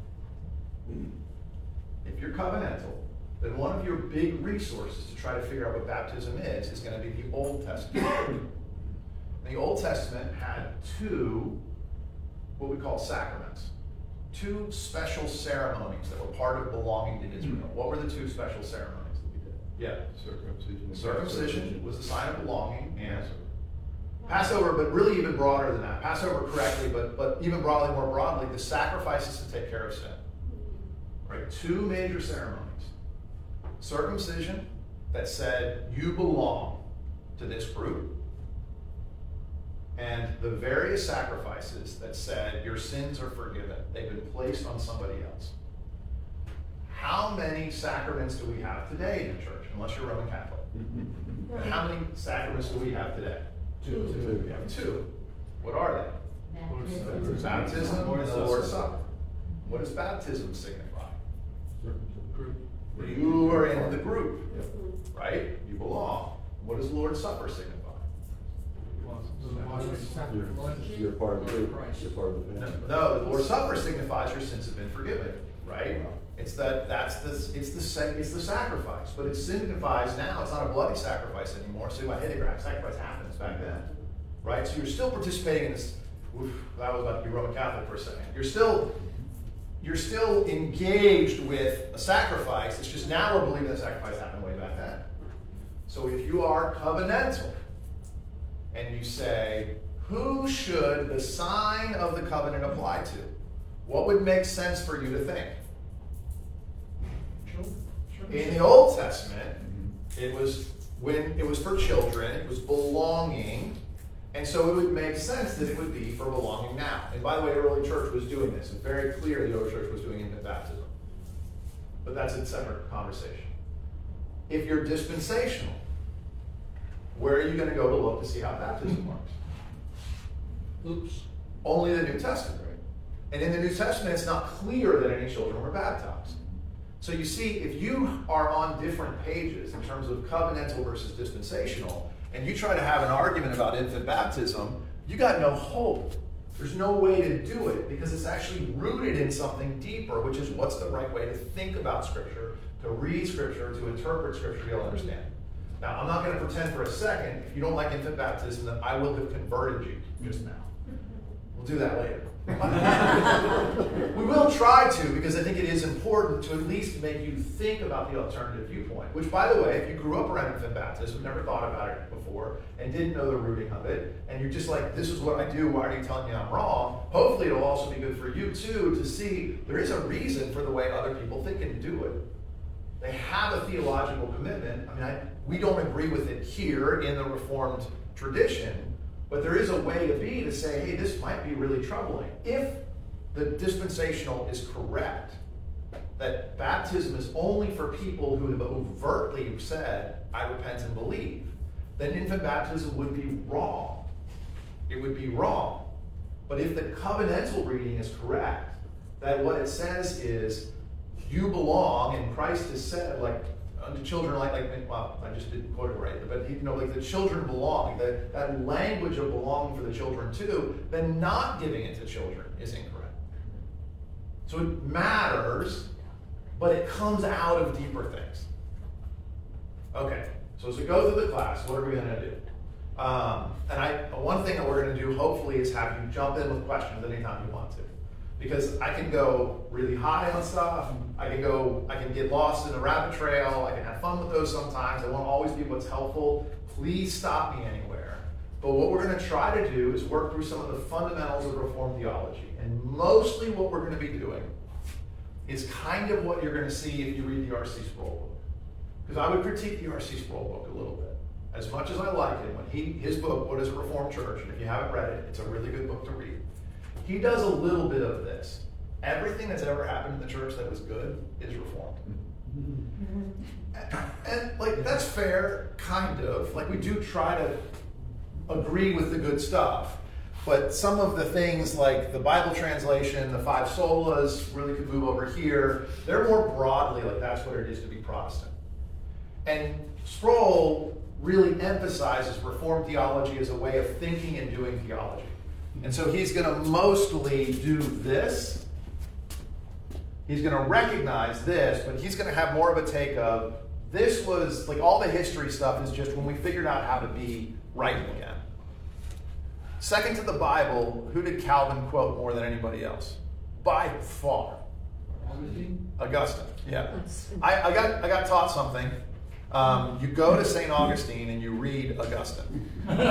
then one of your big resources to try to figure out what baptism is going to be the Old Testament. The Old Testament had two, what we call sacraments, two special ceremonies that were part of belonging to Israel. What were the two special ceremonies that we did? Yeah. Circumcision was a sign of belonging, and Passover, but really even broader than that. Passover correctly, but even more broadly, the sacrifices to take care of sin. Right? Two major ceremonies. Circumcision that said you belong to this group, and the various sacrifices that said your sins are forgiven. They've been placed on somebody else. How many sacraments do we have today in the church, unless you're Roman Catholic? How many sacraments do we have today? Two. We have two. What are they? Baptism and the Lord's Supper. What does baptism signify? You are in the group, right? You belong. What does the Lord's Supper signify? You're part of the group. You're part of the family. No, the Lord's Supper signifies your sins have been forgiven, right? It's the sacrifice, but it signifies now it's not a bloody sacrifice anymore. So my Hidegraph sacrifice happens back then, right? So you're still participating in this. That was about to be Roman Catholic for a second. You're still engaged with a sacrifice. It's just now we're believing the sacrifice happened way back then. So if you are covenantal, and you say, who should the sign of the covenant apply to? What would make sense for you to think? In the Old Testament, it was for children, it was belonging, and so it would make sense that it would be for belonging now. And by the way, the early church was doing this. It's very clear the early church was doing infant baptism. But that's a separate conversation. If you're dispensational, where are you going to go to look to see how baptism works? Oops. Only the New Testament. And in the New Testament, it's not clear that any children were baptized. So you see, if you are on different pages in terms of covenantal versus dispensational, and you try to have an argument about infant baptism, you got no hope. There's no way to do it because it's actually rooted in something deeper, which is what's the right way to think about Scripture, to read Scripture, to interpret Scripture, to be able to understand it. Now, I'm not going to pretend for a second, if you don't like infant baptism, that I will have converted you just now. We'll do that later. We will try to, because I think it is important to at least make you think about the alternative viewpoint. Which, by the way, if you grew up around infant baptism, never thought about it before, and didn't know the rooting of it, and you're just like, this is what I do, why are you telling me I'm wrong? Hopefully it'll also be good for you, too, to see there is a reason for the way other people think and do it. They have a theological commitment. I mean, we don't agree with it here in the Reformed tradition, but there is a way to be to say, hey, this might be really troubling. If the dispensational is correct, that baptism is only for people who have overtly said, I repent and believe, then infant baptism would be wrong. It would be wrong. But if the covenantal reading is correct, that what it says is, you belong, and Christ has said, like, unto children, well, I just didn't quote it right, but like the children belong, that language of belonging for the children too, then not giving it to children is incorrect. So it matters, but it comes out of deeper things. Okay, so as we go through the class, what are we going to do? One thing that we're going to do, hopefully, is have you jump in with questions anytime you want to. Because I can go really high on stuff. I can get lost in the rabbit trail. I can have fun with those sometimes. I want to always be what's helpful. Please stop me anywhere. But what we're going to try to do is work through some of the fundamentals of Reformed theology. And mostly what we're going to be doing is kind of what you're going to see if you read the R.C. Sproul book. Because I would critique the R.C. Sproul book a little bit. As much as I like it, when his book, What is a Reformed Church, and if you haven't read it, it's a really good book to read. He does a little bit of this. Everything that's ever happened in the church that was good is reformed. And like, that's fair, kind of. Like, we do try to agree with the good stuff. But some of the things like the Bible translation, the 5 solas, really could move over here. They're more broadly like that's what it is to be Protestant. And Sproul really emphasizes Reformed theology as a way of thinking and doing theology. And so he's going to mostly do this. He's going to recognize this, but he's going to have more of a take of, this was, like all the history stuff is just when we figured out how to be right again. Second to the Bible, who did Calvin quote more than anybody else? By far. Augustine. Yeah. I got taught something. You go to St. Augustine and you read Augustine.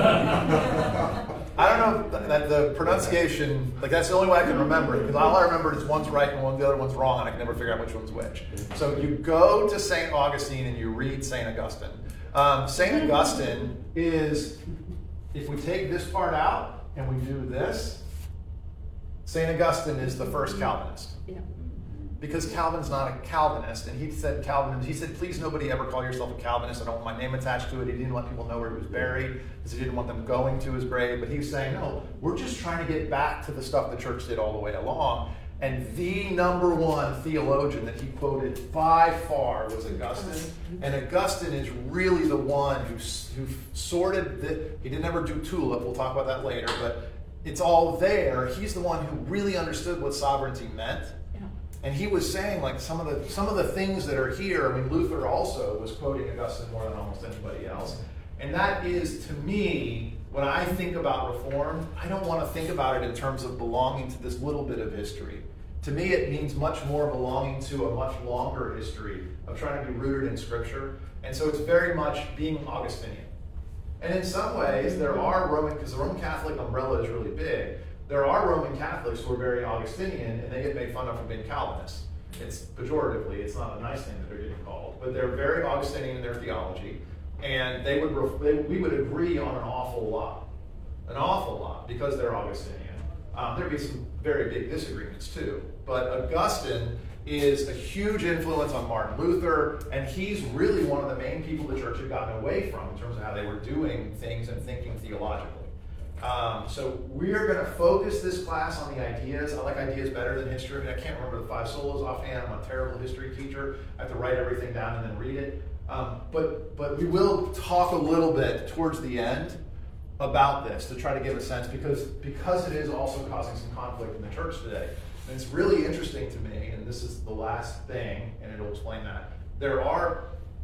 I don't know that the pronunciation, like that's the only way I can remember it, because all I remember is one's right and the other one's wrong, and I can never figure out which one's which. So you go to St. Augustine and you read St. Augustine. St. Augustine is, if we take this part out and we do this, St. Augustine is the first Calvinist. Yeah. Because Calvin's not a Calvinist, and he said, please nobody ever call yourself a Calvinist. I don't want my name attached to it. He didn't want people to know where he was buried, because he didn't want them going to his grave. But he was saying, no, we're just trying to get back to the stuff the church did all the way along. And the number one theologian that he quoted by far was Augustine. And Augustine is really the one who sorted he didn't ever do tulip. We'll talk about that later, but it's all there. He's the one who really understood what sovereignty meant. And he was saying, like, some of the things that are here. I mean, Luther also was quoting Augustine more than almost anybody else. And that is, to me, when I think about Reform, I don't want to think about it in terms of belonging to this little bit of history. To me, it means much more belonging to a much longer history of trying to be rooted in Scripture. And so it's very much being Augustinian. And in some ways, there are because the Roman Catholic umbrella is really big, there are Roman Catholics who are very Augustinian, and they get made fun of for being Calvinists. It's pejoratively, it's not a nice thing that they're getting called, but they're very Augustinian in their theology, and we would agree on an awful lot, because they're Augustinian. There'd be some very big disagreements too, but Augustine is a huge influence on Martin Luther, and he's really one of the main people the church had gotten away from in terms of how they were doing things and thinking theologically. So we're going to focus this class on the ideas. I like ideas better than history. I mean, I can't remember the 5 solas offhand. I'm a terrible history teacher. I have to write everything down and then read it. But we will talk a little bit towards the end about this to try to give a sense, because it is also causing some conflict in the church today. And it's really interesting to me, and this is the last thing, and it'll explain that. There are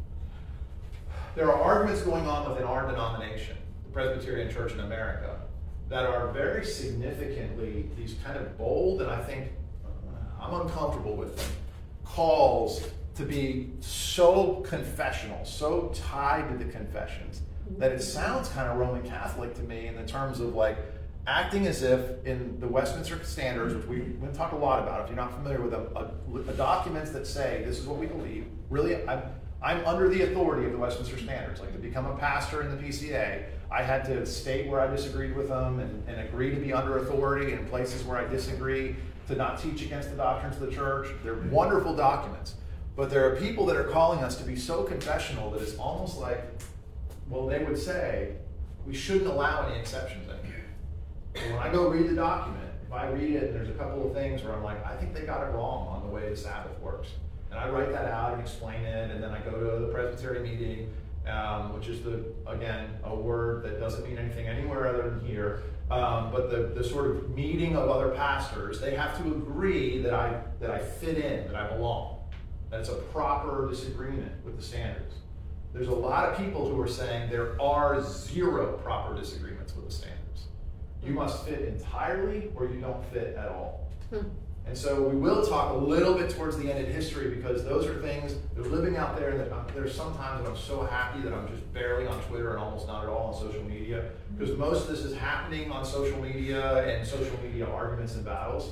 arguments going on within our denomination, the Presbyterian Church in America, that are very significantly these kind of bold, and I think I'm uncomfortable with them, calls to be so confessional, so tied to the confessions, that it sounds kind of Roman Catholic to me in the terms of like acting as if in the Westminster Standards, which we've talked a lot about, if you're not familiar with them, documents that say this is what we believe. Really, I'm under the authority of the Westminster Standards. Like, to become a pastor in the PCA, I had to state where I disagreed with them and agree to be under authority in places where I disagree, to not teach against the doctrines of the church. They're wonderful documents. But there are people that are calling us to be so confessional that it's almost like, well, they would say, we shouldn't allow any exceptions in here. And when I go read the document, if I read it and there's a couple of things where I'm like, I think they got it wrong on the way the Sabbath works. And I write that out and explain it, and then I go to the Presbyterian meeting, which is, again, a word that doesn't mean anything anywhere other than here. But the sort of meeting of other pastors, they have to agree that I fit in, that I belong, that it's a proper disagreement with the standards. There's a lot of people who are saying there are 0 proper disagreements with the standards. You must fit entirely, or you don't fit at all. And so we will talk a little bit towards the end of history, because those are things that are living out there, that there's sometimes that I'm so happy that I'm just barely on Twitter and almost not at all on social media, because most of this is happening on social media and social media arguments and battles.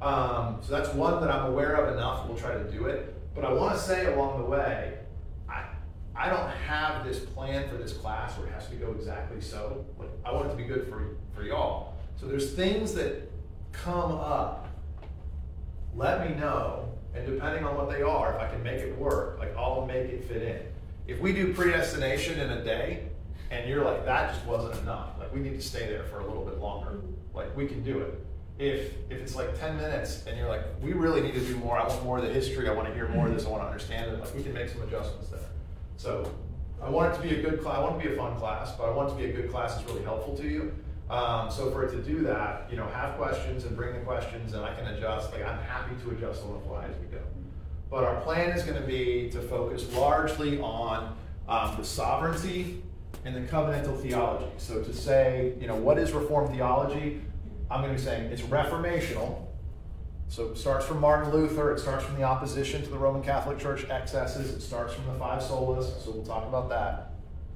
So that's one that I'm aware of enough. We'll try to do it. But I want to say along the way, I don't have this plan for this class where it has to go exactly so. Like, I want it to be good for y'all. So there's things that come up. Let me know, and depending on what they are, if I can make it work, like I'll make it fit in. If we do predestination in a day, and you're like, that just wasn't enough, like we need to stay there for a little bit longer, like we can do it. If it's like 10 minutes and you're like, we really need to do more, I want more of the history, I want to hear more of this, I want to understand it, like we can make some adjustments there. So I want it to be a good class, I want it to be a fun class, but I want it to be a good class that's really helpful to you. So for it to do that, have questions and bring the questions, and I can adjust. Like I'm happy to adjust on the fly as we go. But our plan is going to be to focus largely on the sovereignty and the covenantal theology. So to say, what is Reformed theology? I'm going to be saying it's reformational. So it starts from Martin Luther. It starts from the opposition to the Roman Catholic Church excesses. It starts from the five solas. So we'll talk about that.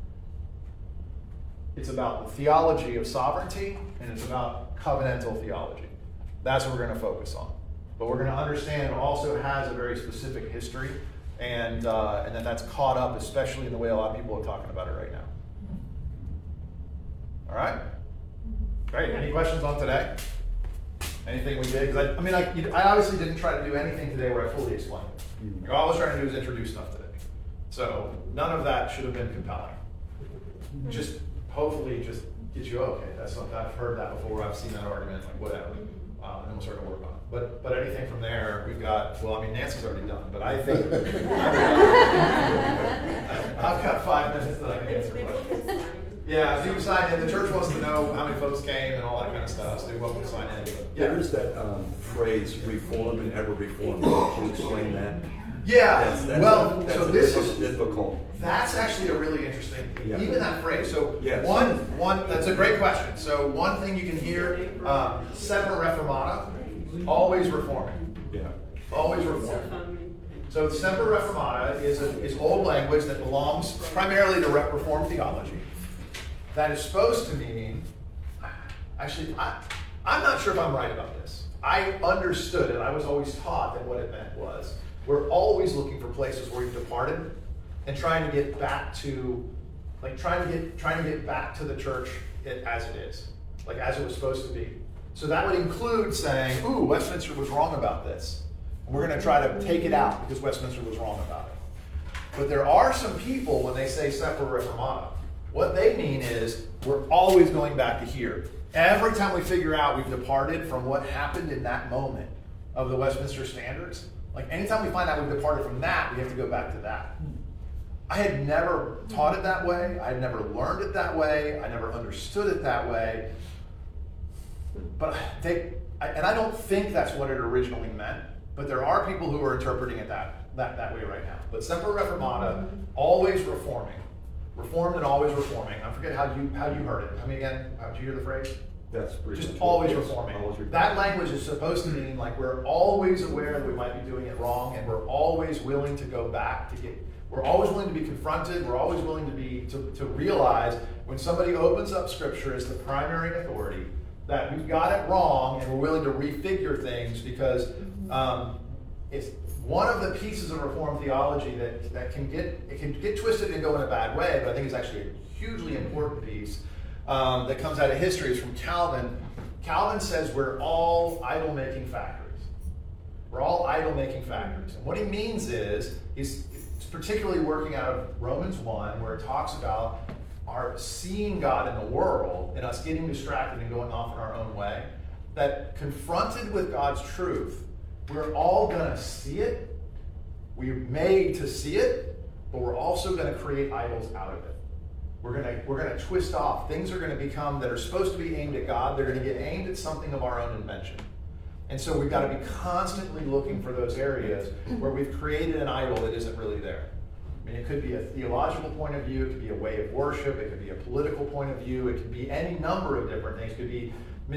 It's about the theology of sovereignty, and it's about covenantal theology. That's what we're going to focus on. But we're going to understand it also has a very specific history, and then that's caught up, especially in the way a lot of people are talking about it right now. All right? Great. Any questions on today? Anything we did? Because I obviously didn't try to do anything today where I fully explained it. All I was trying to do is introduce stuff today. So none of that should have been compelling. Just hopefully just get you okay. That's something I've heard that before. I've seen that argument, like whatever. And we'll start to work on it. But anything from there, we've got. Well, Nancy's already done, but I think I've got 5 minutes that I can answer questions. Yeah, if you sign in, the church wants to know how many folks came and all that kind of stuff, so you're welcome to sign in. Yeah. There is that phrase, reformed and ever reformed. Can you explain that? Yeah, that's difficult. That's actually a really interesting, yeah. Even that phrase. So yes. one, that's a great question. So one thing you can hear, semper reformata, always reforming. Yeah. Always reforming. So semper reformata is old language that belongs primarily to Reformed theology. That is supposed to mean, actually, I'm not sure if I'm right about this. I understood it. I was always taught that what it meant was we're always looking for places where we've departed and trying to get back to, trying to get back to the church as it is, like as it was supposed to be. So that would include saying, ooh, Westminster was wrong about this. And we're going to try to take it out because Westminster was wrong about it. But there are some people, when they say semper reformata, what they mean is we're always going back to here. Every time we figure out we've departed from what happened in that moment of the Westminster Standards, like anytime we find out we've departed from that, we have to go back to that. I had never taught it that way. I had never learned it that way. I never understood it that way. But I don't think that's what it originally meant. But there are people who are interpreting it that way right now. But semper reformata, always reforming. Reformed and always reforming. I forget how you heard it. Tell me again. Did you hear the phrase? That's pretty just much always it is. reforming. Always reforming. That language is supposed to mean like we're always aware that we might be doing it wrong, and we're always willing to go back to get. We're always willing to be confronted. We're always willing to realize when somebody opens up Scripture as the primary authority that we've got it wrong, and we're willing to refigure things because it's one of the pieces of Reformed theology that can get twisted and go in a bad way, but I think it's actually a hugely important piece that comes out of history is from Calvin. Calvin says we're all idol-making factories. We're all idol-making factories. And what he means is it's particularly working out of Romans 1, where it talks about our seeing God in the world and us getting distracted and going off in our own way, that confronted with God's truth, we're all going to see it. We're made to see it, but we're also going to create idols out of it. We're going to twist off. Things are going to become that are supposed to be aimed at God. They're going to get aimed at something of our own invention. And so we've got to be constantly looking for those areas where we've created an idol that isn't really there. I mean, it could be a theological point of view. It could be a way of worship. It could be a political point of view. It could be any number of different things. It could be,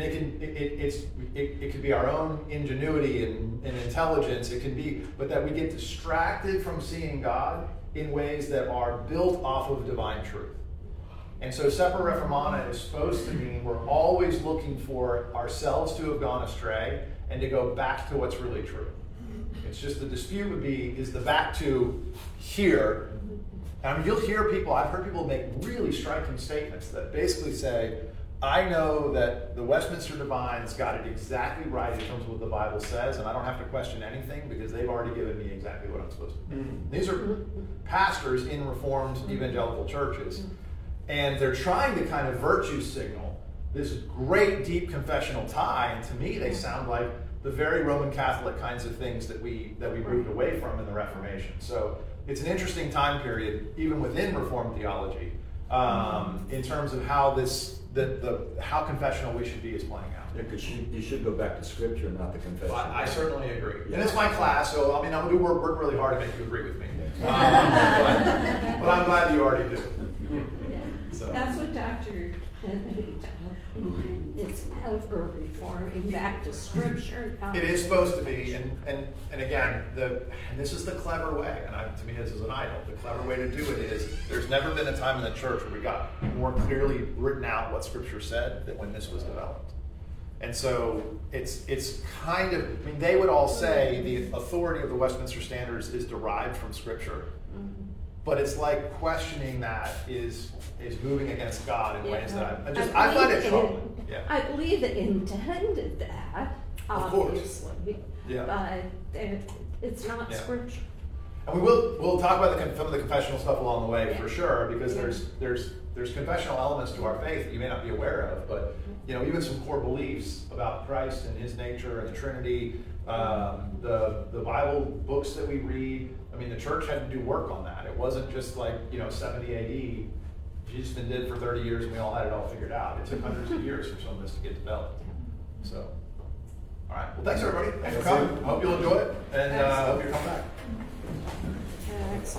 it could be our own ingenuity and intelligence. It can be, but that we get distracted from seeing God in ways that are built off of divine truth. And so semper reformata is supposed to mean we're always looking for ourselves to have gone astray and to go back to what's really true. It's just the dispute would be, is the back to here. I mean, you'll hear people, I've heard people make really striking statements that basically say, I know that the Westminster Divines got it exactly right in terms of what the Bible says, and I don't have to question anything because they've already given me exactly what I'm supposed to do. These are pastors in Reformed evangelical churches, and they're trying to kind of virtue signal this great deep confessional tie, and to me they sound like the very Roman Catholic kinds of things that we moved away from in the Reformation. So it's an interesting time period, even within Reformed theology, in terms of how how confessional we should be is playing out. Yeah, because you should go back to Scripture, not the confession. I certainly agree. Yeah. And it's my class, so I mean, I'm going to work really hard to make you agree with me. But I'm glad you already do. So. That's what Dr. Kennedy does. It's ever reforming back to Scripture. It is supposed to be, and again, and this is the clever way, and to me this is an idol. The clever way to do it is, there's never been a time in the church where we got more clearly written out what Scripture said than when this was developed. And so it's kind of, I mean, they would all say the authority of the Westminster Standards is derived from Scripture, but it's like questioning that is moving against God in ways that I find it troubling. Yeah. I believe it intended that, obviously, but it's not Scripture. And we'll talk about some of the confessional stuff along the way for sure, because there's confessional elements to our faith that you may not be aware of, but even some core beliefs about Christ and His nature and the Trinity, the Bible books that we read. I mean, the church had to do work on that. It wasn't just like 70 AD. Jesus been dead for 30 years and we all had it all figured out. It took hundreds of years for some of this to get developed. So, all right. Well, thanks everybody. Thanks for coming. I hope you'll enjoy it, and I hope you come back. Excellent.